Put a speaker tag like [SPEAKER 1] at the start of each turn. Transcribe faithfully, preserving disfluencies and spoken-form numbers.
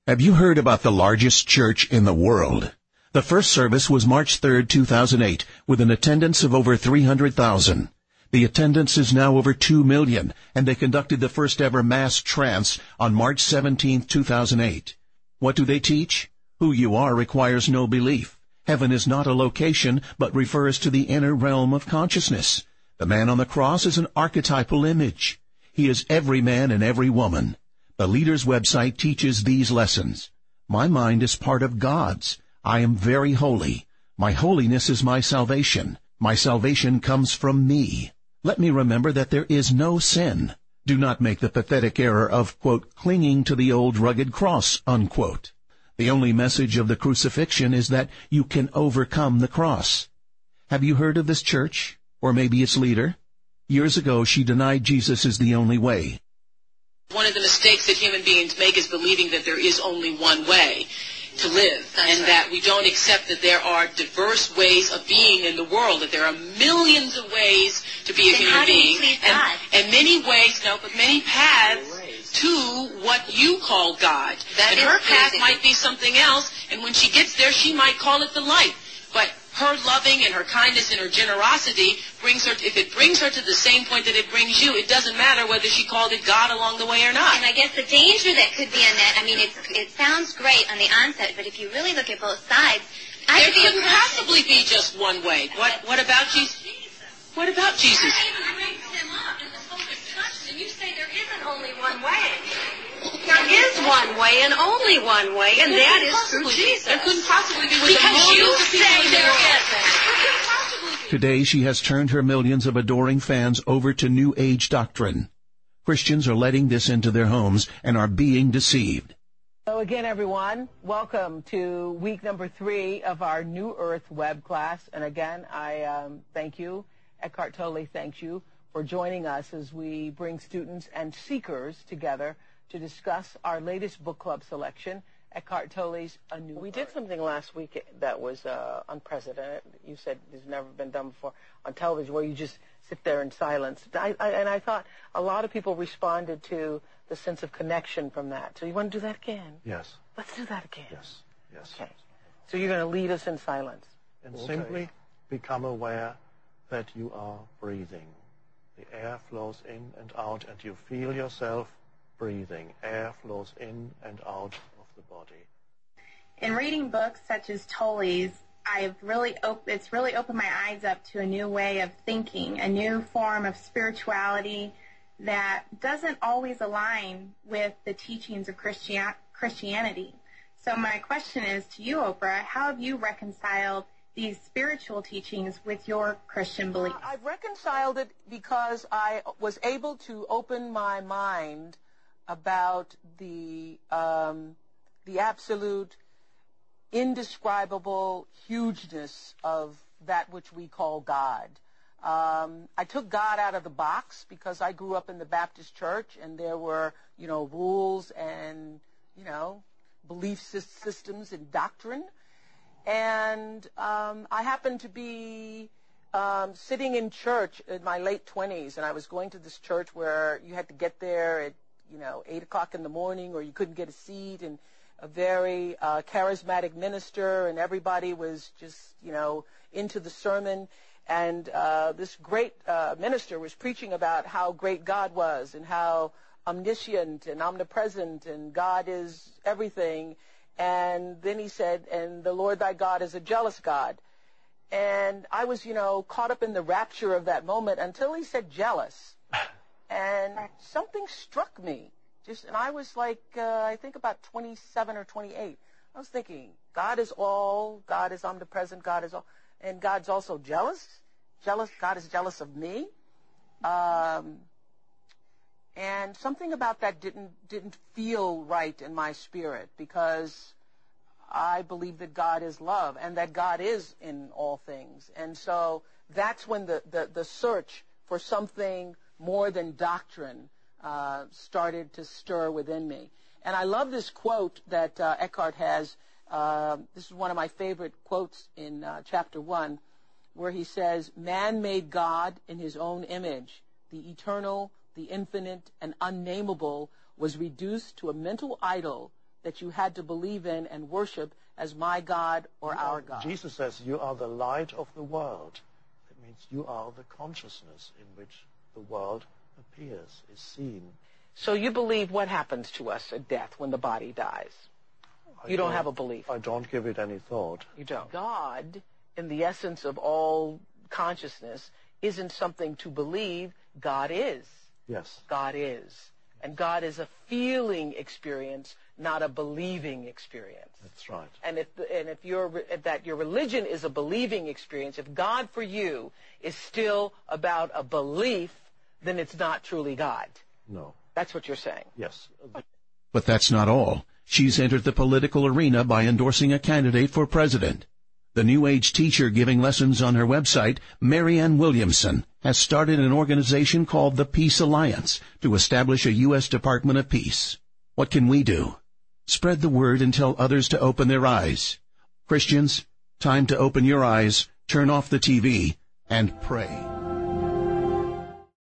[SPEAKER 1] Have you heard about the largest church in the world? The first service was March third, two thousand eight, with an attendance of over three hundred thousand. The attendance is now over two million, and they conducted the first ever mass trance on March seventeenth, two thousand eight. What do they teach? Who you are requires no belief. Heaven is not a location, but refers to the inner realm of consciousness. The man on the cross is an archetypal image. He is every man and every woman. The Leader's website teaches these lessons. My mind is part of God's. I am very holy. My holiness is my salvation. My salvation comes from me. Let me remember that there is no sin. Do not make the pathetic error of, quote, clinging to the old rugged cross, unquote. The only message of the crucifixion is that you can overcome the cross. Have you heard of this church? Or maybe its leader? Years ago, she denied Jesus is the only way.
[SPEAKER 2] One of the mistakes that human beings make is believing that there is only one way to live, That's and right. that we don't accept that there are diverse ways of being in the world, that there are millions of ways to be a
[SPEAKER 3] then
[SPEAKER 2] human being,
[SPEAKER 3] and,
[SPEAKER 2] and many ways, no, but many paths to what you call God.
[SPEAKER 3] That
[SPEAKER 2] and her path
[SPEAKER 3] crazy.
[SPEAKER 2] might be something else, and when she gets there, she might call it the light. But her loving and her kindness and her generosity brings her, if it brings her to the same point that it brings you, it doesn't matter whether she called it God along the way or not.
[SPEAKER 3] And I guess the danger that could be in that, I mean, it, it sounds great on the onset, but if you really look at both sides, I
[SPEAKER 2] there couldn't possibly be just one way. What, what about Jesus? What about Jesus?
[SPEAKER 3] You raised him up in the book of Trust, and you say there isn't only one way. There is one way and only one way, and
[SPEAKER 2] there
[SPEAKER 3] that is
[SPEAKER 2] through
[SPEAKER 3] Jesus.
[SPEAKER 2] There couldn't possibly be with
[SPEAKER 3] because
[SPEAKER 2] the
[SPEAKER 3] you
[SPEAKER 2] millions of people
[SPEAKER 3] say
[SPEAKER 2] in the
[SPEAKER 3] there
[SPEAKER 2] world.
[SPEAKER 3] isn't.
[SPEAKER 1] Today she has turned her millions of adoring fans over to New Age doctrine. Christians are letting this into their homes and are being deceived.
[SPEAKER 4] Hello again, everyone. Welcome to week number three of our New Earth web class. And again, I um, thank you. Eckhart Tolle thanks you for joining us as we bring students and seekers together to discuss our latest book club selection, Eckhart Tolle's A New We did something last week that was uh, unprecedented. You said it's never been done before on television, where you just sit there in silence. I, I, and I thought a lot of people responded to the sense of connection from that. So you want to do that again?
[SPEAKER 5] Yes.
[SPEAKER 4] Let's do that again.
[SPEAKER 5] Yes. Yes.
[SPEAKER 4] Okay. So you're going to lead us in silence.
[SPEAKER 5] And
[SPEAKER 4] okay.
[SPEAKER 5] Simply become aware that you are breathing. The air flows in and out, and you feel yourself breathing. Air flows in and out of the body.
[SPEAKER 6] In reading books such as Tolle's, I've really op- it's really opened my eyes up to a new way of thinking, a new form of spirituality that doesn't always align with the teachings of Christian- Christianity. So my question is to you, Oprah, how have you reconciled these spiritual teachings with your Christian beliefs?
[SPEAKER 4] Uh, I've reconciled it because I was able to open my mind about the um, the absolute, indescribable hugeness of that which we call God. Um, I took God out of the box because I grew up in the Baptist church, and there were, you know, rules and, you know, belief systems and doctrine. And um, I happened to be um, sitting in church in my late twenties, and I was going to this church where you had to get there at, you know, eight o'clock in the morning, or you couldn't get a seat, and a very uh, charismatic minister, and everybody was just, you know, into the sermon. And uh, this great uh, minister was preaching about how great God was and how omniscient and omnipresent, and God is everything. And then he said, and the Lord thy God is a jealous God. And I was, you know, caught up in the rapture of that moment until he said jealous. And something struck me. Just, and I was like, uh, I think about twenty-seven or twenty-eight. I was thinking, God is all, God is omnipresent, God is all, and God's also jealous. Jealous, God is jealous of me. Um, and something about that didn't didn't feel right in my spirit, because I believe that God is love and that God is in all things. And so that's when the, the, the search for something more than doctrine uh, started to stir within me. And I love this quote that uh, Eckhart has. Uh, this is one of my favorite quotes in uh, chapter one, where he says, man made God in his own image. The eternal, the infinite, and unnameable was reduced to a mental idol that you had to believe in and worship as my God or our God.
[SPEAKER 5] Jesus says you are the light of the world. It means you are the consciousness in which the world appears, is seen.
[SPEAKER 4] So you believe what happens to us at death when the body dies?
[SPEAKER 5] I
[SPEAKER 4] You don't have a belief.
[SPEAKER 5] I don't give it any thought.
[SPEAKER 4] You don't. God, in the essence of all consciousness, isn't something to believe. God is.
[SPEAKER 5] Yes.
[SPEAKER 4] God is. And God is a feeling experience, not a believing experience.
[SPEAKER 5] That's right.
[SPEAKER 4] And if and if your if that your religion is a believing experience, if God for you is still about a belief, then it's not truly God.
[SPEAKER 5] No.
[SPEAKER 4] That's what you're saying.
[SPEAKER 5] Yes.
[SPEAKER 1] But that's not all. She's entered the political arena by endorsing a candidate for president. The New Age teacher giving lessons on her website, Marianne Williamson, has started an organization called the Peace Alliance to establish a U S Department of Peace. What can we do? Spread the word and tell others to open their eyes. Christians, time to open your eyes, turn off the T V, and pray.